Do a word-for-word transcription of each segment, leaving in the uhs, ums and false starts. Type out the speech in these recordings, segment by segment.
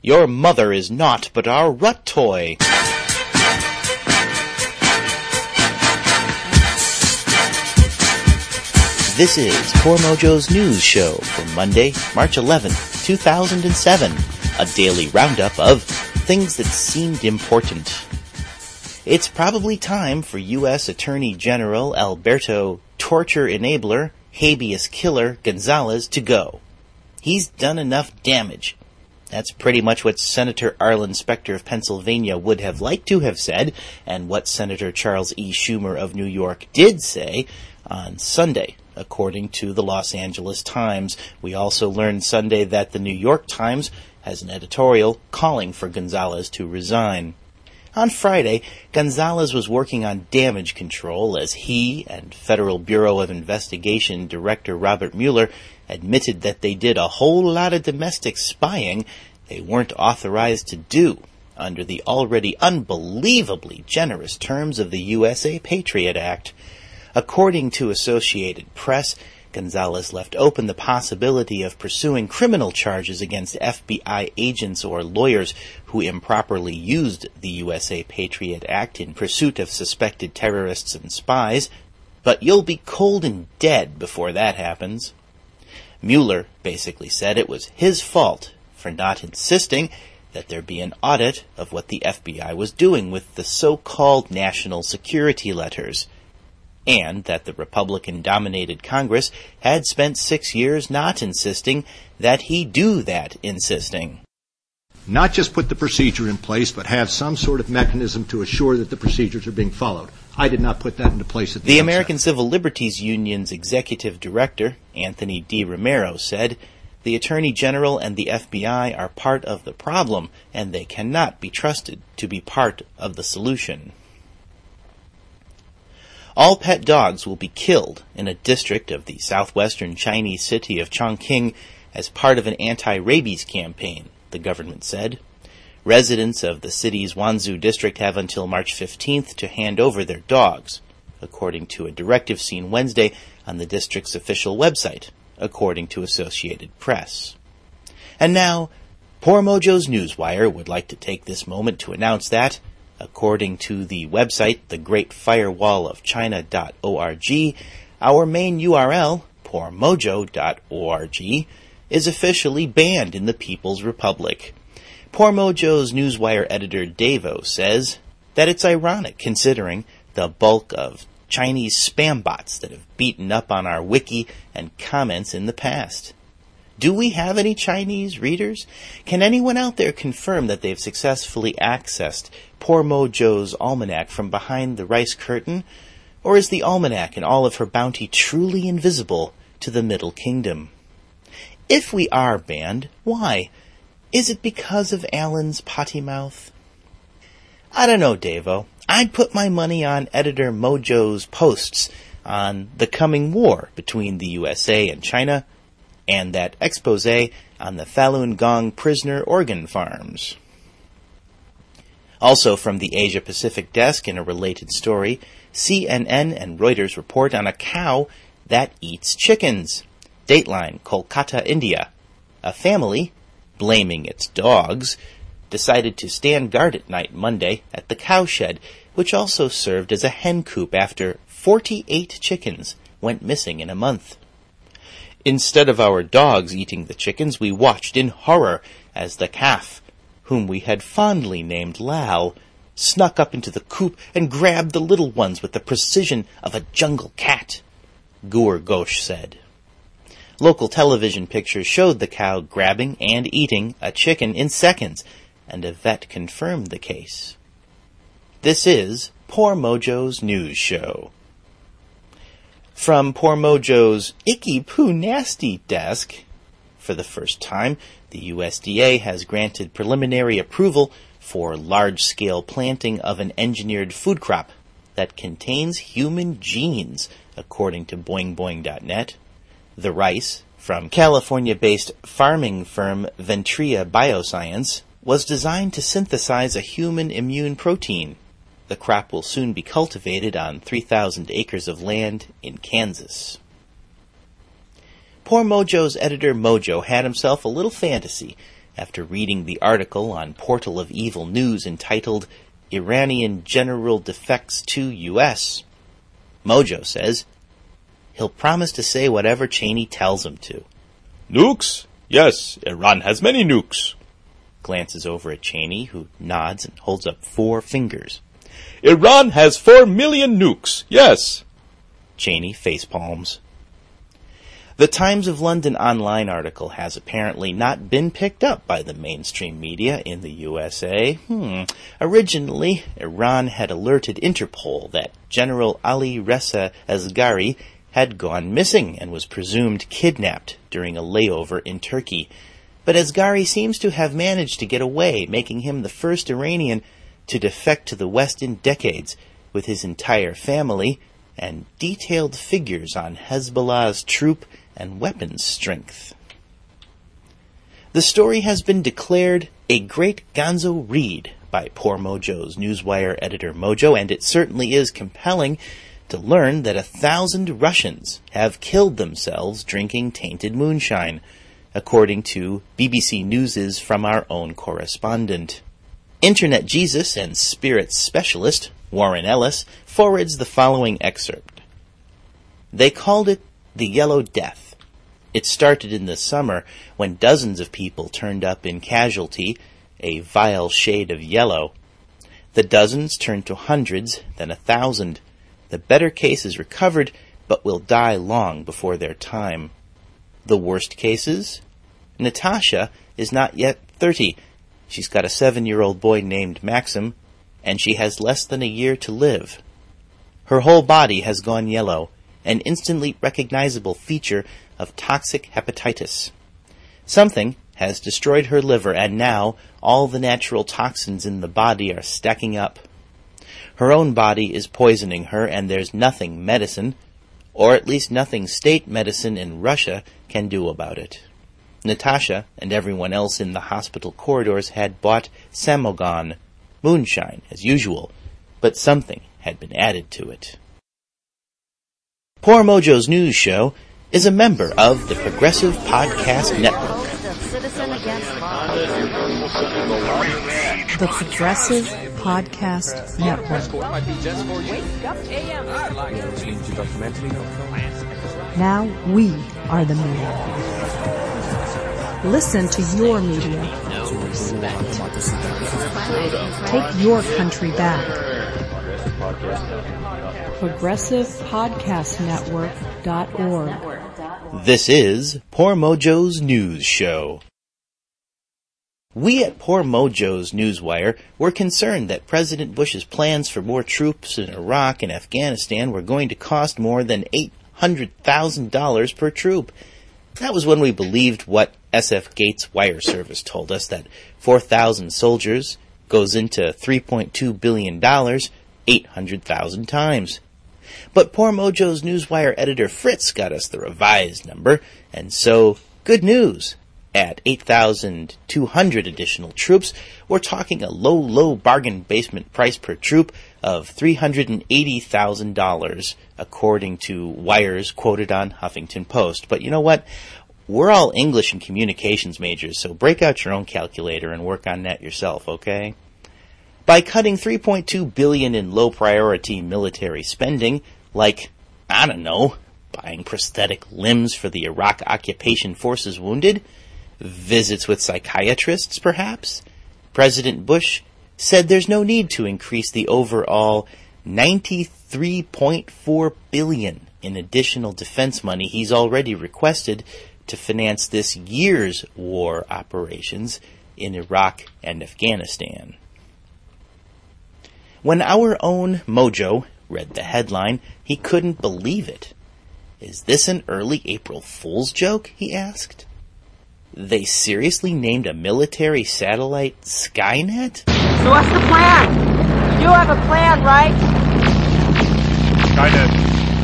Your mother is naught but our rut toy. This is Poor Mojo's News Show for Monday, March eleventh, two thousand seven, a daily roundup of things that seemed important. It's probably time for U S Attorney General Alberto Torture Enabler, Habeas Killer Gonzales to go. He's done enough damage. That's pretty much what Senator Arlen Specter of Pennsylvania would have liked to have said, and what Senator Charles E. Schumer of New York did say on Sunday, according to the Los Angeles Times. We also learned Sunday that the New York Times has an editorial calling for Gonzales to resign. On Friday, Gonzales was working on damage control as he and Federal Bureau of Investigation Director Robert Mueller admitted that they did a whole lot of domestic spying they weren't authorized to do under the already unbelievably generous terms of the U S A Patriot Act. According to Associated Press, Gonzales left open the possibility of pursuing criminal charges against F B I agents or lawyers who improperly used the U S A Patriot Act in pursuit of suspected terrorists and spies, but you'll be cold and dead before that happens. Mueller basically said it was his fault for not insisting that there be an audit of what the F B I was doing with the so-called national security letters, and that the Republican-dominated Congress had spent six years not insisting that he do that insisting. Not just put the procedure in place, but have some sort of mechanism to assure that the procedures are being followed. I did not put that into place at the The outset. American Civil Liberties Union's executive director, Anthony D. Romero, said, "The Attorney General and the F B I are part of the problem, and they cannot be trusted to be part of the solution." All pet dogs will be killed in a district of the southwestern Chinese city of Chongqing as part of an anti-rabies campaign, the government said. Residents of the city's Wanzhou district have until March fifteenth to hand over their dogs, according to a directive seen Wednesday on the district's official website, according to Associated Press. And now, Poor Mojo's Newswire would like to take this moment to announce that, according to the website the great firewall of china dot org, our main U R L, poor mojo dot org, is officially banned in the People's Republic. Poor Mojo's Newswire editor Davo says that it's ironic considering the bulk of Chinese spam bots that have beaten up on our wiki and comments in the past. Do we have any Chinese readers? Can anyone out there confirm that they've successfully accessed Poor Mojo's almanac from behind the rice curtain? Or is the almanac and all of her bounty truly invisible to the Middle Kingdom? If we are banned, why? Is it because of Alan's potty mouth? I don't know, Davo. I'd put my money on Editor Mojo's posts on the coming war between the U S A and China, and that expose on the Falun Gong prisoner organ farms. Also from the Asia-Pacific desk in a related story, C N N and Reuters report on a cow that eats chickens. Dateline, Kolkata, India. A family, blaming its dogs, decided to stand guard at night Monday at the cowshed, which also served as a hen coop after forty-eight chickens went missing in a month. Instead of our dogs eating the chickens, we watched in horror as the calf, whom we had fondly named Lal, snuck up into the coop and grabbed the little ones with the precision of a jungle cat, Gur Ghosh said. Local television pictures showed the cow grabbing and eating a chicken in seconds, and a vet confirmed the case. This is Poor Mojo's News Show. From Poor Mojo's Icky Poo Nasty desk, for the first time, the U S D A has granted preliminary approval for large-scale planting of an engineered food crop that contains human genes, according to boing boing dot net. The rice, from California-based farming firm Ventria Bioscience, was designed to synthesize a human immune protein. The crop will soon be cultivated on three thousand acres of land in Kansas. Poor Mojo's editor Mojo had himself a little fantasy after reading the article on Portal of Evil News entitled Iranian General Defects to U S. Mojo says, he'll promise to say whatever Cheney tells him to. Nukes? Yes, Iran has many nukes. Glances over at Cheney, who nods and holds up four fingers. Iran has four million nukes, yes. Cheney facepalms. The Times of London online article has apparently not been picked up by the mainstream media in the U S A. Hmm. Originally, Iran had alerted Interpol that General Ali Reza Asghari had gone missing and was presumed kidnapped during a layover in Turkey. But Asghari seems to have managed to get away, making him the first Iranian to defect to the West in decades, with his entire family, and detailed figures on Hezbollah's troop and weapons strength. The story has been declared a great gonzo read by Poor Mojo's Newswire editor Mojo, and it certainly is compelling to learn that a thousand Russians have killed themselves drinking tainted moonshine, according to B B C News' From Our Own correspondent. Internet Jesus and spirits specialist Warren Ellis forwards the following excerpt. They called it the Yellow Death. It started in the summer when dozens of people turned up in Casualty, a vile shade of yellow. The dozens turned to hundreds, then a thousand. The better cases recovered, but will die long before their time. The worst cases? Natasha is not yet thirty. She's got a seven-year-old boy named Maxim, and she has less than a year to live. Her whole body has gone yellow, an instantly recognizable feature of toxic hepatitis. Something has destroyed her liver, and now all the natural toxins in the body are stacking up. Her own body is poisoning her, and there's nothing medicine, or at least nothing state medicine in Russia, can do about it. Natasha and everyone else in the hospital corridors had bought Samogon, moonshine, as usual, but something had been added to it. Poor Mojo's News Show is a member of the Progressive Podcast Network. The Progressive Podcast Network. Now we are the media. Listen to your media. Take your country back. Progressive Podcast Network dot org. This is Poor Mojo's News Show. We at Poor Mojo's Newswire were concerned that President Bush's plans for more troops in Iraq and Afghanistan were going to cost more than eight hundred thousand dollars per troop. That was when we believed what S F Gates Wire Service told us, that four thousand soldiers goes into three point two billion dollars eight hundred thousand times. But Poor Mojo's Newswire editor Fritz got us the revised number, and so, good news. At eight thousand two hundred additional troops, we're talking a low, low bargain basement price per troop of three hundred eighty thousand dollars, according to wires quoted on Huffington Post. But you know what? We're all English and communications majors, so break out your own calculator and work on that yourself, okay? By cutting three point two billion dollars in low-priority military spending, like, I don't know, buying prosthetic limbs for the Iraq occupation forces wounded, visits with psychiatrists, perhaps, President Bush said there's no need to increase the overall ninety-three point four billion dollars in additional defense money he's already requested to finance this year's war operations in Iraq and Afghanistan. When our own Mojo read the headline, he couldn't believe it. Is this an early April Fool's joke? He asked. They seriously named a military satellite Skynet? So what's the plan? You have a plan, right? Skynet.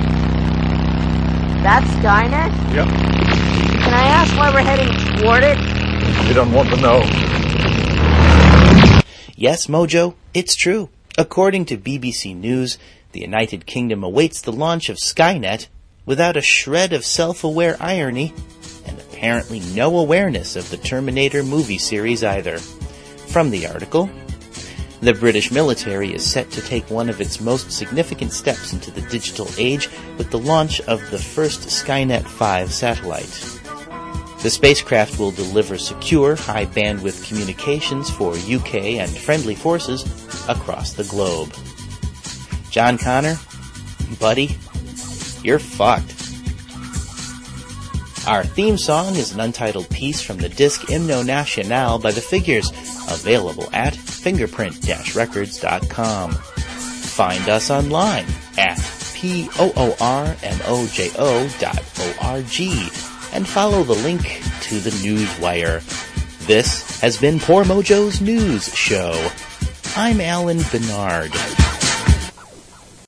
That's Skynet? Yep. Can I ask why we're heading toward it? You don't want to know. Yes, Mojo, it's true. According to B B C News, the United Kingdom awaits the launch of Skynet without a shred of self-aware irony, and apparently no awareness of the Terminator movie series either. From the article, the British military is set to take one of its most significant steps into the digital age with the launch of the first Skynet five satellite. The spacecraft will deliver secure, high-bandwidth communications for U K and friendly forces across the globe. John Connor, buddy, you're fucked. Our theme song is an untitled piece from the disc Hymno Nacional by The Figures, available at fingerprint dash records dot com. Find us online at poormojo dot org and follow the link to the Newswire. This has been Poor Mojo's News Show. I'm Alan Bernard.